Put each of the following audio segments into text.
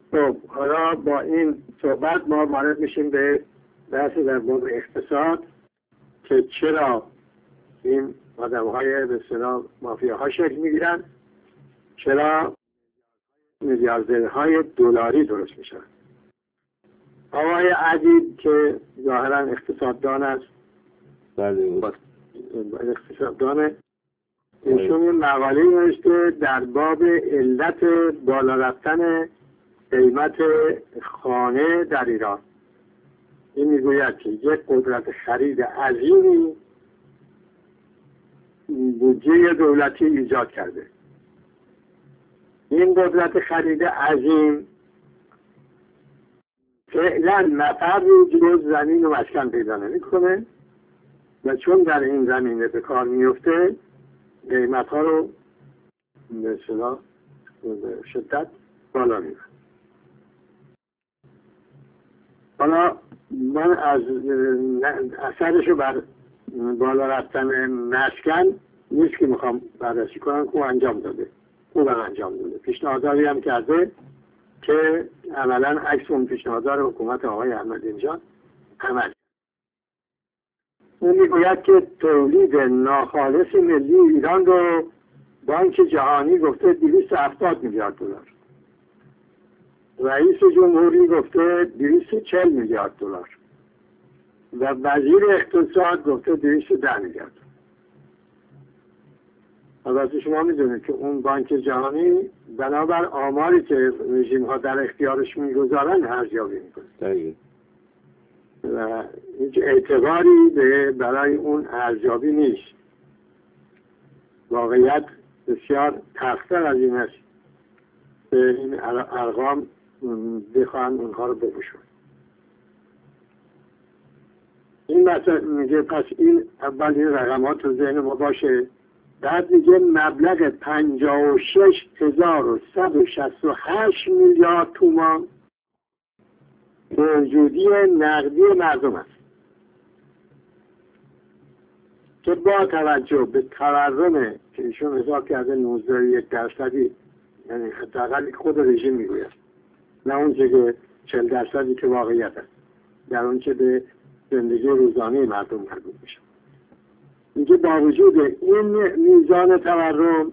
خب حالا با این صحبت ما وارد میشیم به بحث در باب اقتصاد که چرا این آدم‌های به اصطلاح مافیاها شکل میگیرن، چرا میلیاردرهای دلاری درست میشن. آقای عدید که ظاهرا اقتصاددان است، اقتصاددانه، ایشون یه مقاله نوشته در باب علت بالا رفتن قیمت خانه در ایران. این میگوید که یک قدرت خرید عظیمی بودجه دولتی ایجاد کرده. این قدرت خرید عظیم فعلا نفری جز زمین و مسکن پیدا نمی‌کنه و چون در این زمینه به کار میفته قیمت ها رو به اصطلاح شدت بالا میبره. حالا من از اثرشو بر بالا رفتن مسکن نیست که میخوام بررسی کنم، خوب انجام داده، پیشنهاداتی هم کرده که عملا عکس اون پیشنهادات حکومت آقای احمدی‌نژاد عمل. اون میگوید که تولید ناخالص ملی ایران رو بانک جهانی گفته 270 میلیارد دلار، رئیس جمهوری گفته 240 میلیارد دلار و وزیر اقتصاد گفته 210 میلیارد. البته شما میدونید که اون بانک جهانی بنابر آماری که رژیم ها در اختیارش میگذارن ارزیابی میکنه و هیچ اعتباری برای اون ارزیابی نیست. واقعیت بسیار تختر از این است که این ارقام بخواهن اونها رو بپوشون. این مثلا میگه پس این اول این رقمات تو ذهن ما باشه. بعد میگه مبلغ 56,168 میلیارد تومان موجودی نقدی مردم است که با توجه به تورم که ایشون حساب کرده 19.1%، یعنی حداقل خود رژیم میگوید، نه اون که 40% که واقعیت است، در اون که به زندگی روزانه مردم مربوط میشه. میگه با وجود این میزان تورم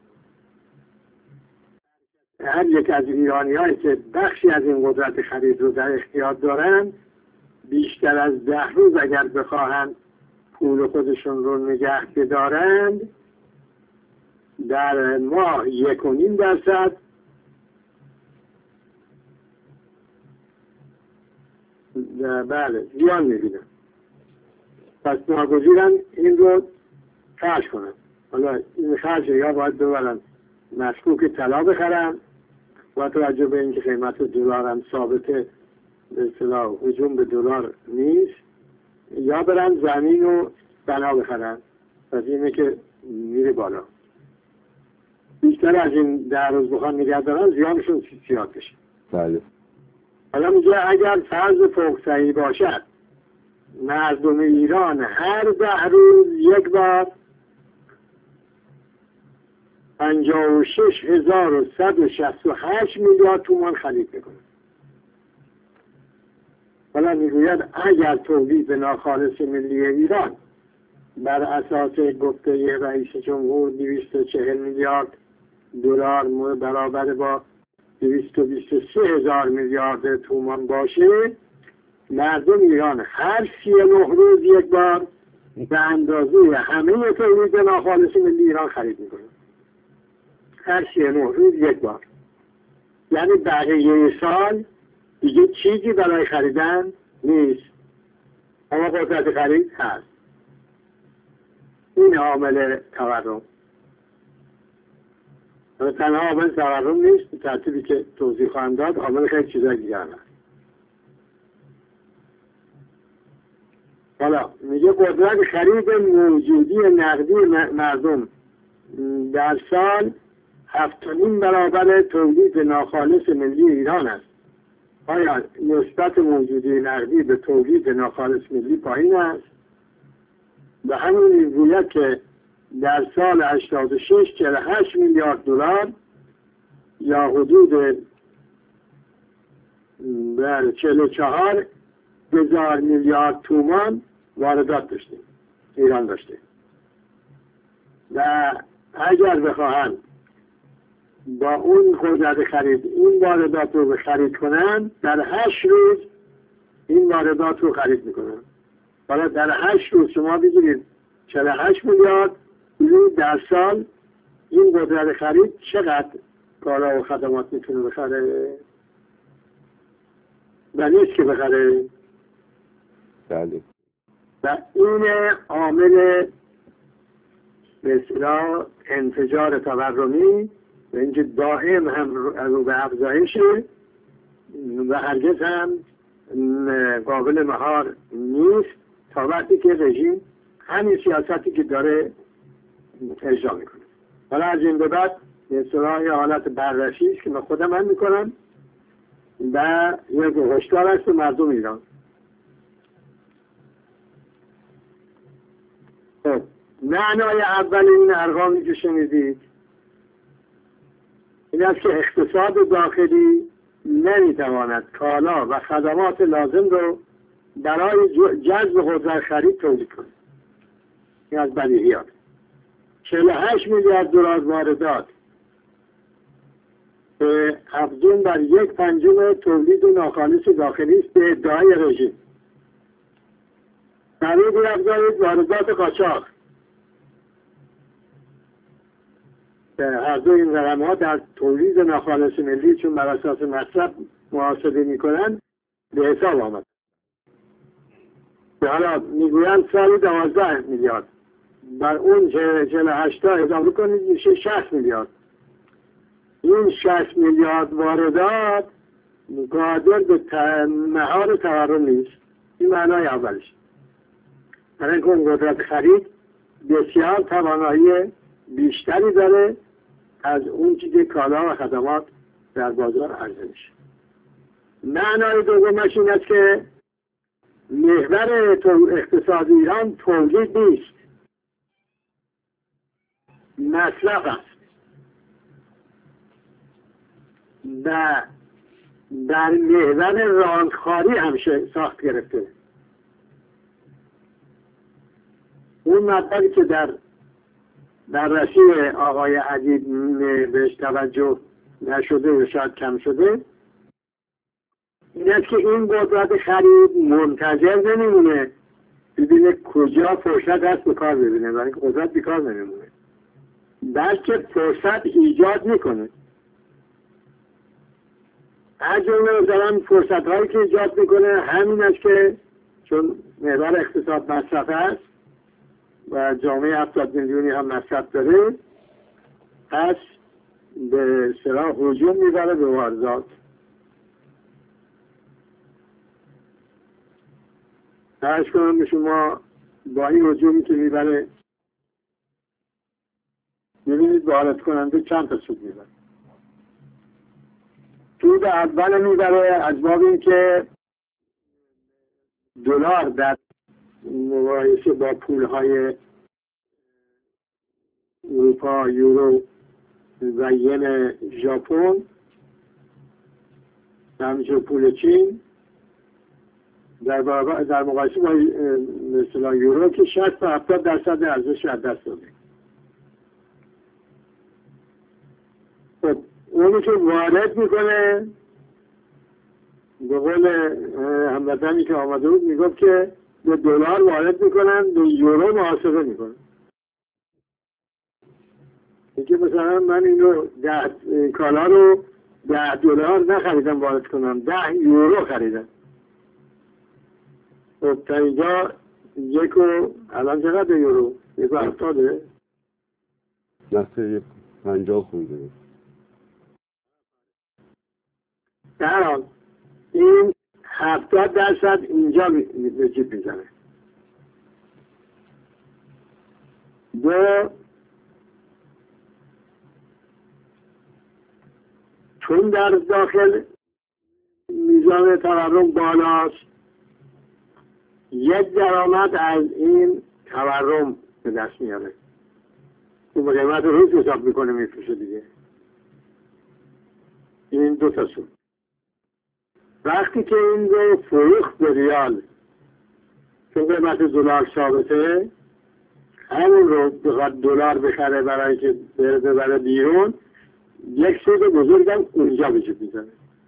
هر یک از ایرانی هایی که بخشی از این قدرت خرید رو در اختیار دارن بیشتر از 10 روز اگر بخواهند پول خودشون رو نگه بدارند در ماه 1.5% بله زیان میبینن. پس ناگزیرن این رو خرج کنن. حالا این خرج یا باید ببرن مشکوک طلا بخرن با توجه به اینکه قیمت دلار هم ثابت به اصطلاح هجوم به دلار نیست، یا برن زمین و بنا بخرن. پس اینه که میره بالا. بیشتر از این 10 روز بخوان نگه دارن زیانشون زیاد بشه. بله. حالا میگه اگر فرض فوق‌صحیح باشد مردم ایران هر 10 روز یک بار 56,168 میلیارد تومان خرید میکنه. حالا میگوید اگر تولید ناخالص ملی ایران بر اساس گفته رئیس جمهور 240 میلیارد دلار برابر با 223,000 میلیارد تومان باشه، مردم ایران هر 39 روز یک بار به اندازه همه تولید ناخالص ملی ایران خرید میکنه. هر 39 روز یک بار. یعنی بقیه سال دیگه چیزی برای خریدن نیست، اما قدرت خرید هست. این عامل تورم. تنها عامل تورم نیست، به ترتیبی که توضیح خواهم داد عامل خیلی چیزای دیگر هست. حالا میگه قدرت خرید موجودی نقدی مردم در سال 7.5 برابر تولید ناخالص ملی ایران است. آیا نسبت موجودی نقدی به تولید ناخالص ملی پایین است؟ به همین میگوید که در سال 86 48 میلیارد دلار یا حدود در 44,000 میلیارد تومان واردات داشته، ایران داشته و اگر بخواهند با اون قدرت خرید این واردات رو خرید کنن، در 8 روز این واردات رو خرید میکنن. حالا در 8 روز شما بگیرید 48 میلیارد در سال این قدرت خرید چقدر کالا و خدمات میتونه بخره؟ و نیست که بخره. بله. و این عامل به اصطلاح انفجار تورمی و اینکه دائم هم رو به افزایشه و هرگز هم قابل مهار نیست تا وقتی که رژیم همین سیاستی که داره اجرا میکنه. حالا از این به بعد به اصطلاح حالت بررسی است که من خودم هم میکنم و یک هشدار است به مردم ایران. معنای اول این ارقامی که شنیدید این است که اقتصاد داخلی نمیتواند کالا و خدمات لازم رو برای جذب قدرت خرید تولید کنه. این از بدیهیات. 48 میلیارد دلار واردات به افزون بر 1/5 تولید ناخالص داخلی است به ادعای رژیم. برای بیافزایید واردات قاچاق. هر دو این رقم‌ها در تولید ناخالص ملی چون بر اساس مصرف محاسبه می‌کنند به حساب آمد. حالا میگویند سالی 12 میلیارد. بر اون 48 تا اضافه کنید میشه 60 میلیارد. این 60 میلیارد واردات قادر به مهار تورم نیست. این معنای اولش. برای اینکه اون قدرت خرید بسیار توانایی بیشتری داره از اون چیزی کالا و خدمات در بازار عرضه میشه. معنای دومش این است که محور اقتصاد ایران تولید نیست، مصرف است و در محور رانتخواری همیشه ساخت گرفته. اون مطلبی که در بررسی آقای عدید بهش توجه نشده و شاید کم شده این است که این قدرت خرید منتظر نمیمونه ببینه کجا فرصت هست به کار ببینه، برای اینکه قدرت بیکار نمیمونه، بلکه فرصت ایجاد میکنه. از جمله مثلا فرصت هایی که ایجاد میکنه همین است که چون محور اقتصاد مصرف است و جامعه 70 میلیونی هم مصرف داره، پس به اصطلاح هجوم میبره به واردات. ترش کنم به شما با این هجومی که میبره ببینید وارد کننده چند تا سود میبره. سود اول میبره از باب این که دلار در مقایسه با پولهای اروپا، یورو و ین ژاپن و همینطور پول چین در مقایسه با مثلا یورو که 60 تا 70% ارزش از دست داده. خب اونی که وارد میکنه به قول هموطنی که آمده بود میگفت که به دلار وارد میکنن، به یورو محاسبه میکنن. اینکه مثلا من اینو کالا رو 10 دلار نخریدم وارد کنم، 10 یورو خریدم. خب تا اینجا الان چقدر یورو؟ 1.70 نسته 50 خونده. در حال این 70% اینجا به جیب میزنه. چون در داخل میزان تورم بالاست، یک درآمد از این تورم به دست میاره. اون قیمت روز حساب میکنه میفروشه دیگه. این دو تا سود. وقتی که این رو فروخت به ریال چون قیمت دلار ثابته، همون رو بخواد دلار بخره برای که ببره بیرون، یک سود بزرگم اونجا وجود میزنه.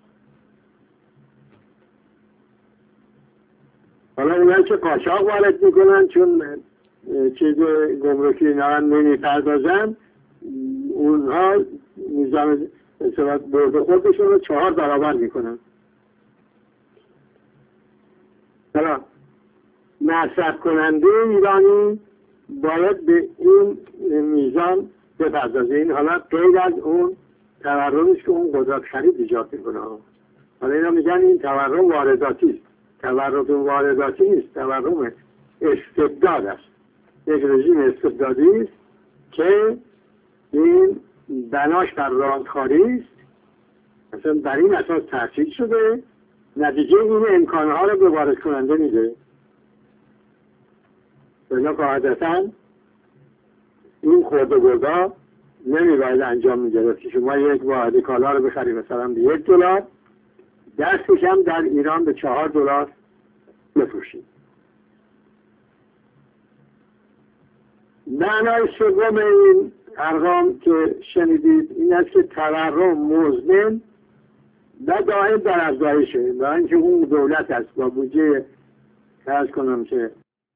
حالا اونایی که قاچاق وارد میکنن چون چیز گمرکی اینا نمیپردازن، اونها میزان برد خودشون رو 4 برابر میکنن. حالا مصرف کننده ایرانی باید به این میزان بپردازه. این حالا غیر از اون تورمیش که اون قدرت خرید ایجاد میکنه. حالا اینا میگن این تورم وارداتی است. تورم وارداتی نیست، تورم استبداد است. یک رژیم استبدادی است که این بناش بر راندخواری است، مثلا بر این اساس تأسیس شده، نتیجه این امکانها رو به وارد کننده میده. بنا قاعدتا این خورده بردا نمیباید انجام میگرفت. شما یک واحد کالا رو بخرید مثلا به $1، دستش هم در ایران به $4 بفروشید. معنای سوم این ارقام که شنیدید این است که تورم مزمن و دائم در افزایشه، برای اینکه اون دولت است با بودجه فرض کنم که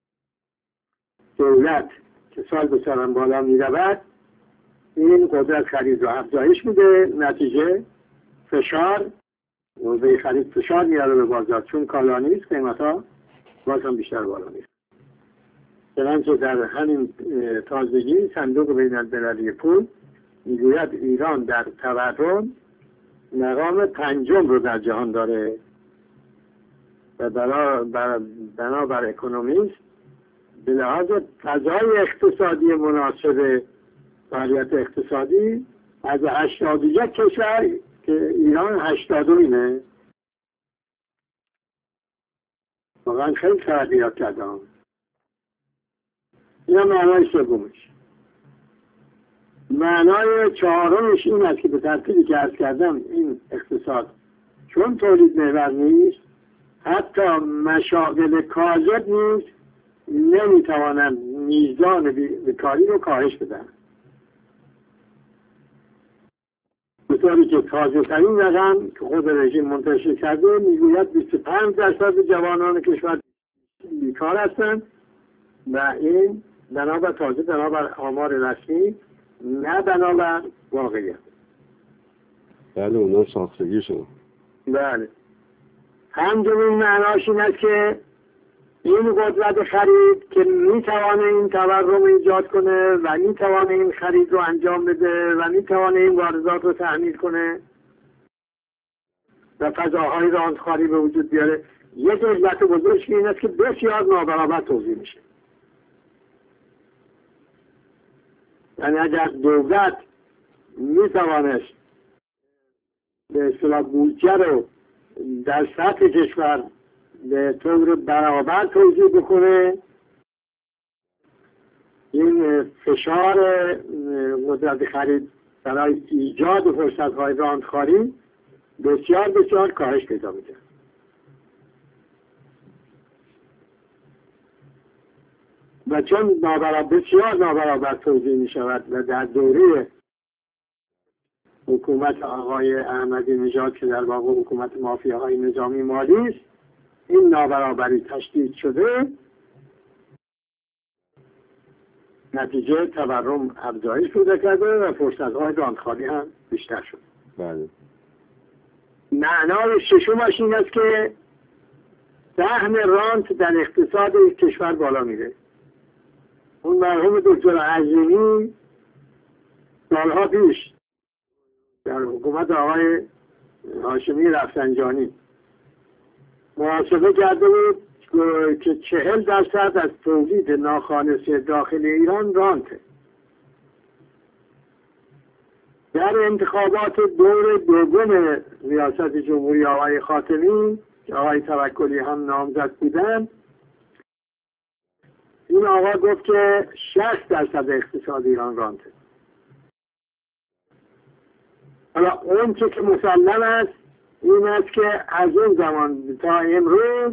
دولت که سال به سال هم بالا می رود، این قدرت خرید رو افزایش میده، نتیجه فشار موضوع خرید فشار میاره به بازار، چون کالا نیست قیمت ها باز هم بیشتر بالا میره. چنانچه در همین تازگی صندوق بین المللی پول میگوید ایران در تورم مقام 5 رو در جهان داره و بنابر اکونومیست به لحاظ فضای اقتصادی مناسب فعالیت اقتصادی از 81 کشور که ایران 80مه. واقعا خیلی تغییرات کردم. این معنای سومش. معنای چهارمش این است که به ترتیبی که عرض کردم این اقتصاد چون تولید محور نیست، حتی مشاغل کاذب نیست، نمیتوانند میزان بیکاری رو کاهش بدن. به طوری که تازه ترین رقم که خود رژیم منتشر کرده میگوید 25% جوانان کشور بیکار هستند و این بنابر آمار رسمی، نه بنابر واقعیت. بله اونا ساختگی شد. بله. همچنین معناش این است که این قدرت خرید که میتوانه این تورم ایجاد کنه و میتوانه این خرید رو انجام بده و میتوانه این واردات رو تأمین کنه و فضاهای راندخواری به وجود بیاره، یک علت بزرگش این است که بسیار نابرابر توزیع میشه. یعنی اگر دولت میتوانست به اصطلاح بودجه رو در سطح کشور به طور برابر توزیع بکنه، این فشار قدرت خرید برای ایجاد فرصت‌های راندخواری بسیار بسیار کاهش پیدا میده. و چون بسیار نابرابر توزیع می شود و در دوره حکومت آقای احمدی نژاد که در واقع حکومت مافیاهای نظامی مالی است، این نابرابری تشدید شده، نتیجه تورم افزایش پیدا کرده و فرصت‌های راندخواری هم بیشتر شد. بله. معنای ششمش این است که سهم رانت در اقتصاد کشور بالا میره. اون مرحوم دکتر عظیمی سالها پیش در حکومت آقای هاشمی رفسنجانی محاسبه کرده بود که 40% از تولید ناخالص داخل ایران رانته. در انتخابات دور دوم ریاست جمهوری آقای خاتمی که آقای توکلی هم نامزد بودن، این آقا گفت که 60% اقتصاد ایران رانته. حالا اون که مسلم است این است که از اون زمان تا امروز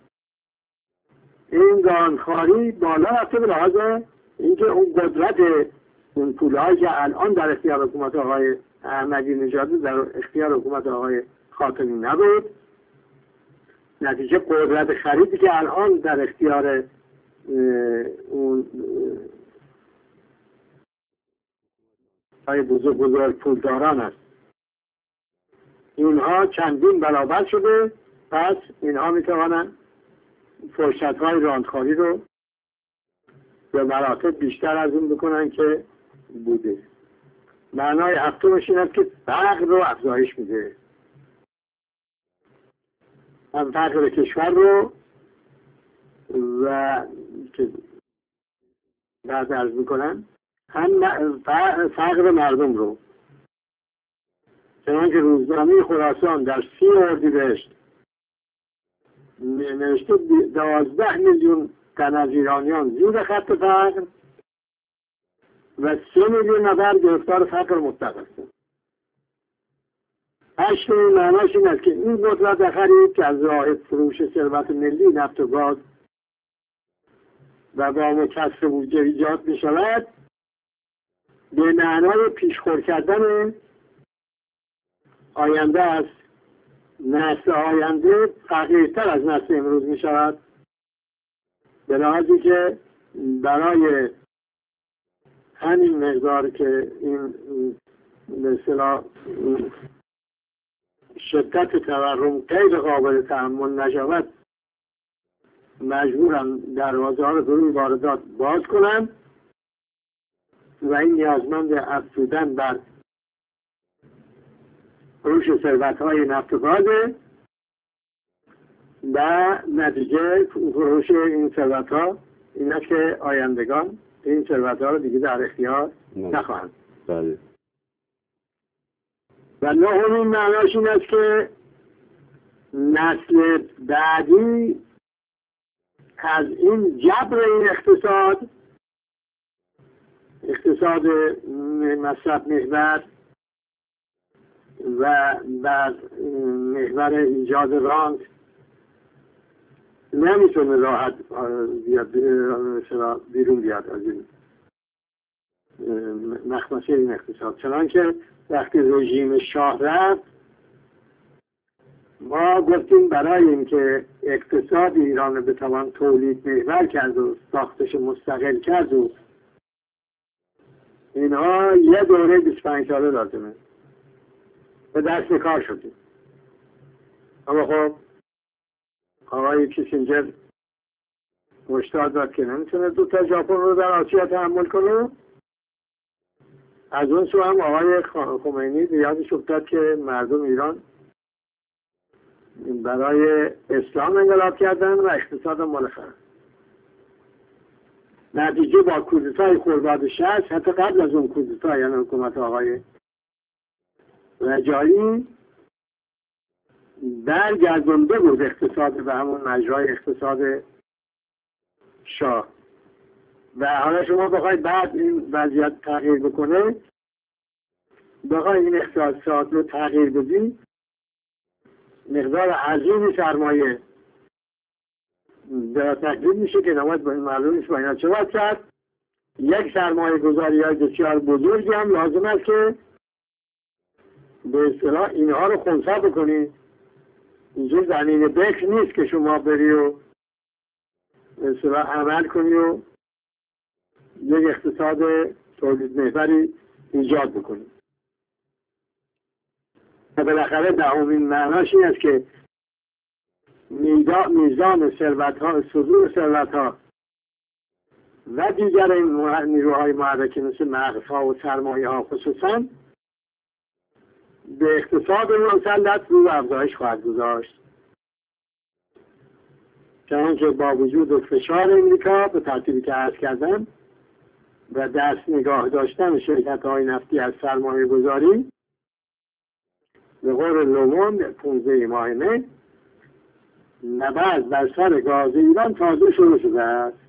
این گانخواری بالا رفته به لحاظ اینکه اون قدرت اون پولهایی که الان در اختیار حکومت آقای احمدی نژاد در اختیار حکومت آقای خاتمی نبود. نتیجه قدرت خریدی که الان در اختیار اون های بزرگ پولداران است. اینها چندین برابر شده، پس اینها میتوانند فرصت‌های راندخواری رو به مراتب بیشتر از اون بکنن که بوده. معنای هفتمش این است که فقر رو افزایش میده. هم فقر کشور رو و که بعد عرض میکنن هم فقر مردم رو. چنانکه روزنامه خراسان در 30 اردیبهشت نوشته 12 میلیون تن از ایرانیان زیر خط فقر و 3 میلیون نفر گرفتار فقر مطلق هستند. 8 معناش این است که این قدرت خرید که از راه فروش ثروت ملی نفت و گاز و با مکسب بودجه ایجاد می شود، به معنای پیشخور کردن آینده است. نسل آینده فقیرتر از نسل امروز می شود، به لحاظی که برای همین مقدار که این به اصطلاح شدت تورم غیر قابل تحمل نشود، مجبورن دروازه ها رو برای واردات باز کنن و این نیازمند افزودن بر فروش ثروت‌های نفت و گازه و نتیجه فروش این ثروت‌ها این است که آیندگان این ثروت‌ها رو دیگه در اختیار نخواهند. بله. و نهمین معناش این است که نسل بعدی از این جبر این اقتصاد مصرف محور و بر محور ایجاد رانت نمیتونه راحت بیرون بیاد از این مخمسه این اقتصاد. چنانکه وقتی رژیم شاه رفت ما گفتیم برای اینکه اقتصاد ایران رو بتوان تولید محور کرد و ساختش مستقل کرد و اینها یه دوره 25 ساله لازمه. به دست کار شدیم. اما خب آقای کیسینجر هشدار داد که نمیتونه 2 تا ژاپن رو در آسیا تحمل کنه. از اون سو هم آقای خمینی یادش افتاد که مردم ایران برای اسلام انقلاب کردن و اقتصاد ملخص. نتیجه با کودتای خرداد 60 حتی قبل از اون کودتا یعنی حکومت آقای رجایی برگردونده بود اقتصاد به همون مجرای اقتصاد شاه و حالا شما بخواید بعد این وضعیت تغییر بکنه، بخواید این اقتصاد رو تغییر بدید، مقدار عظیمی سرمایه در تقدیم میشه که نماید با این معلوم نیست با اینا چه باید کرد. یک سرمایه گذاری های بسیار بزرگی هم لازم است که به اصطلاح اینها رو خنثی بکنید. اینجور زمین بکر نیست که شما بری و به اصطلاح عمل کنی و یک اقتصاد تولید محوری ایجاد بکنی. و بالاخره دهمین معناش این است که میزان ثروت‌ها، صدور ثروت‌ها و دیگر این نیروهای محرکه مثل مغزها و سرمایه‌ها خصوصاً به اقتصاد مسلط رو افزایش خواهد گذاشت. چنانکه با وجود فشار امریکا به ترتیبی که عرض کردم و دست نگاه داشتن شرکت‌های نفتی از سرمایه گذاری به قول لوموند 15 ماه مه نبرد بر سر گاز ایران تازه شروع شده است.